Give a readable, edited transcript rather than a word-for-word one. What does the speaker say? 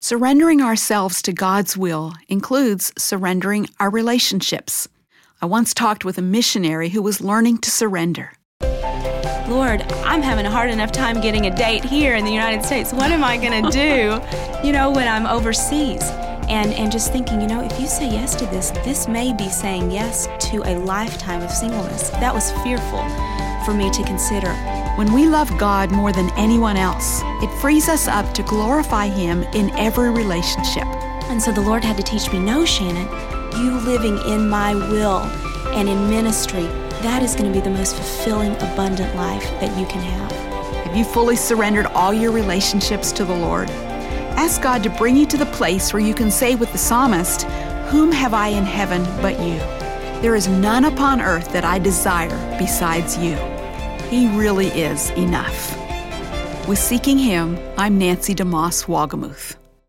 Surrendering ourselves to God's will includes surrendering our relationships. I once talked with a missionary who was learning to surrender. Lord, I'm having a hard enough time getting a date here in the United States. What am I going to do, when I'm overseas? And just thinking, if you say yes to this may be saying yes to a lifetime of singleness. That was fearful for me to consider. When we love God more than anyone else, it frees us up to glorify Him in every relationship. And so the Lord had to teach me, no, Shannon, you living in my will and in ministry, that is going to be the most fulfilling, abundant life that you can have. Have you fully surrendered all your relationships to the Lord? Ask God to bring you to the place where you can say with the psalmist, "Whom have I in heaven but you? There is none upon earth that I desire besides you." He really is enough. With Seeking Him, I'm Nancy DeMoss Wagamuth.